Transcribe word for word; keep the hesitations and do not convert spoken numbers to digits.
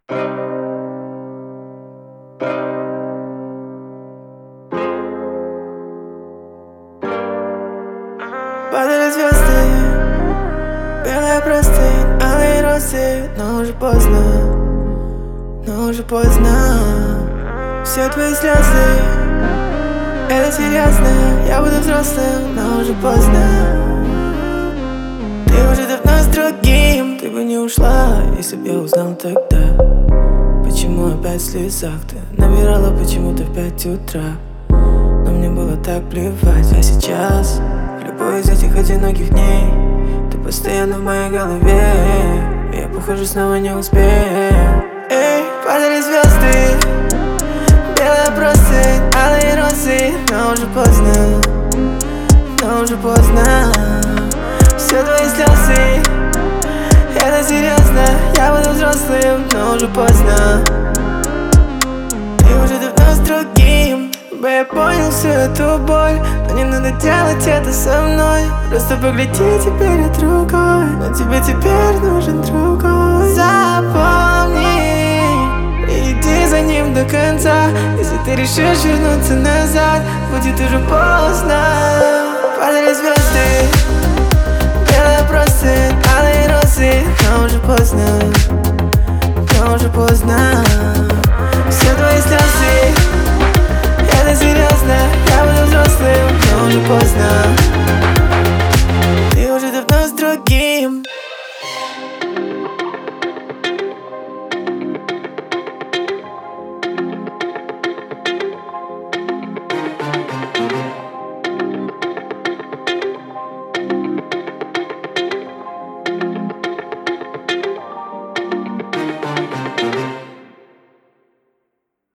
Падали звезды, белая простынь, алые розы. Но уже поздно, но уже поздно. Все твои слезы, это серьезно. Я буду взрослым, но уже поздно. Ты уже давно с другим. Ты бы не ушла, если б я узнал тогда. Почему опять в слезах ты набирала почему-то в пять утра? Но мне было так плевать. А сейчас в любой из этих одиноких дней ты постоянно в моей голове. Я, похоже, снова не успею. Эй, падали звезды, белая простынь, алые розы. Но уже поздно, но уже поздно. Все твои слезы, это серьезно. Я буду взрослым, но уже поздно. Ты уже давно с другим. Бы я понял всю эту боль, но не надо делать это со мной. Просто погляди теперь от другой. Но тебе теперь нужен другой. Запомни, иди за ним до конца. Если ты решишь вернуться назад, будет уже поздно. Падали звезды, белая простынь, алые розы. Но уже поздно, но уже поздно.